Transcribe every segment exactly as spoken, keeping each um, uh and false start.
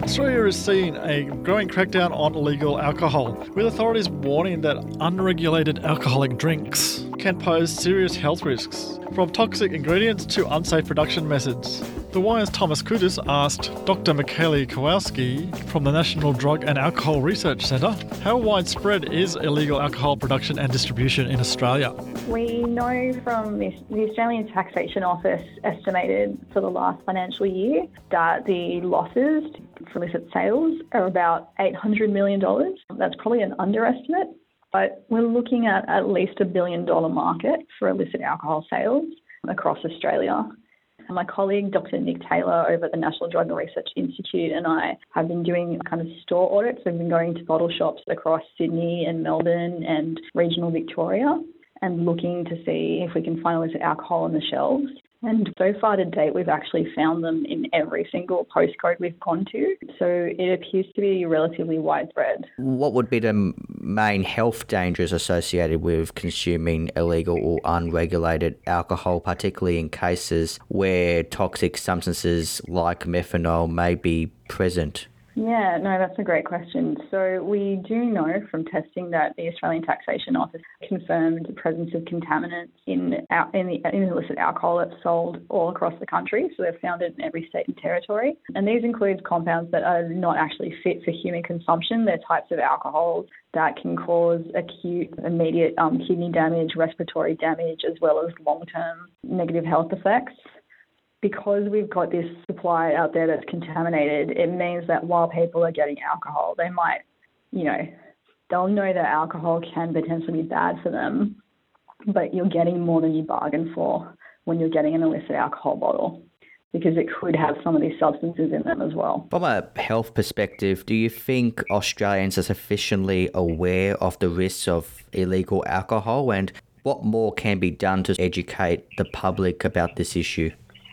Australia is seeing a growing crackdown on illegal alcohol, with authorities warning that unregulated alcoholic drinks can pose serious health risks, from toxic ingredients to unsafe production methods. The Wire's Thomas Kudus asked Doctor Michaela Kowalski from the National Drug and Alcohol Research Centre, how widespread is illegal alcohol production and distribution in Australia? We know from the, the Australian Taxation Office estimated for the last financial year that the losses for illicit sales are about eight hundred million dollars. That's probably an underestimate, but we're looking at at least a billion dollar market for illicit alcohol sales across Australia. My colleague, Doctor Nick Taylor, over at the National Drug and Research Institute, and I have been doing kind of store audits. We've been going to bottle shops across Sydney and Melbourne and regional Victoria and looking to see if we can find illicit alcohol on the shelves. And so far to date, we've actually found them in every single postcode we've gone to. So it appears to be relatively widespread. What would be the main health dangers associated with consuming illegal or unregulated alcohol, particularly in cases where toxic substances like methanol may be present? Yeah, no, that's a great question. So we do know from testing that the Australian Taxation Office confirmed the presence of contaminants in, in, the, in illicit alcohol that's sold all across the country. So they've found it in every state and territory. And these include compounds that are not actually fit for human consumption. They're types of alcohols that can cause acute, immediate um, kidney damage, respiratory damage, as well as long-term negative health effects. Because we've got this supply out there that's contaminated, it means that while people are getting alcohol, they might, you know, they'll know that alcohol can potentially be bad for them, but you're getting more than you bargained for when you're getting an illicit alcohol bottle, because it could have some of these substances in them as well. From a health perspective, do you think Australians are sufficiently aware of the risks of illegal alcohol, and what more can be done to educate the public about this issue?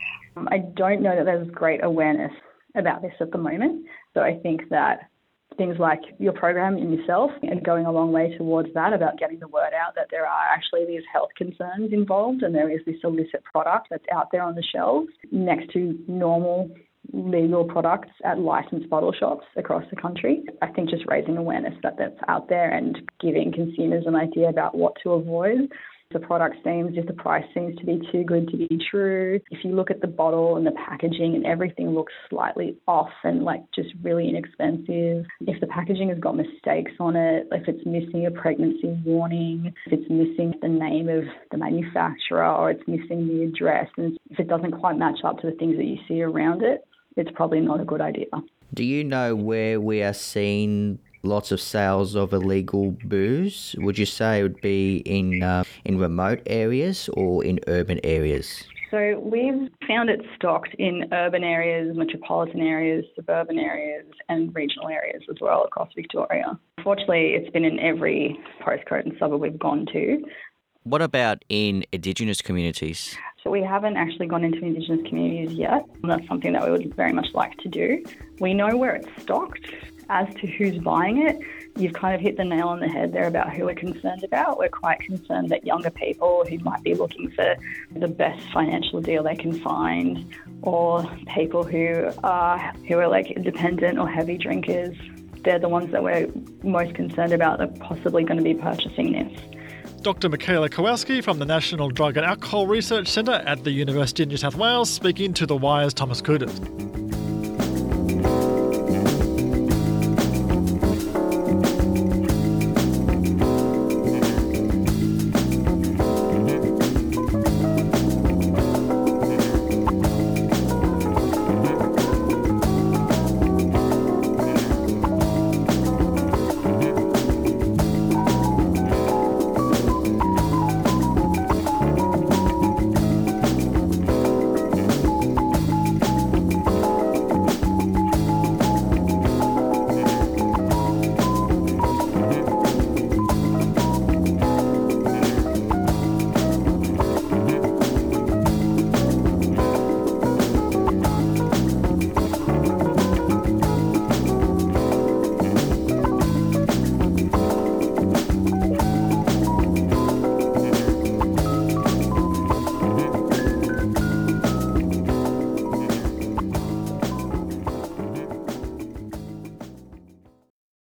I don't know that there's great awareness about this at the moment. So I think that things like your program in yourself are going a long way towards that, about getting the word out that there are actually these health concerns involved and there is this illicit product that's out there on the shelves next to normal legal products at licensed bottle shops across the country. I think just raising awareness that that's out there and giving consumers an idea about what to avoid. The product seems, if the price seems to be too good to be true, if you look at the bottle and the packaging and everything looks slightly off and like just really inexpensive, if the packaging has got mistakes on it, if it's missing a pregnancy warning, if it's missing the name of the manufacturer or it's missing the address, and if it doesn't quite match up to the things that you see around it, it's probably not a good idea. Do you know where we are seeing lots of sales of illegal booze? Would you say it would be in uh, in remote areas or in urban areas? So we've found it stocked in urban areas, metropolitan areas, suburban areas and regional areas as well across Victoria. Unfortunately, it's been in every postcode and suburb we've gone to. What about in Indigenous communities? So we haven't actually gone into Indigenous communities yet. That's something that we would very much like to do. We know where it's stocked. As to who's buying it, you've kind of hit the nail on the head there about who we're concerned about. We're quite concerned that younger people who might be looking for the best financial deal they can find, or people who are who are like independent or heavy drinkers, they're the ones that we're most concerned about that are possibly going to be purchasing this. Doctor Michaela Kowalski from the National Drug and Alcohol Research Centre at the University of New South Wales, speaking to The Wire's Thomas Kudus.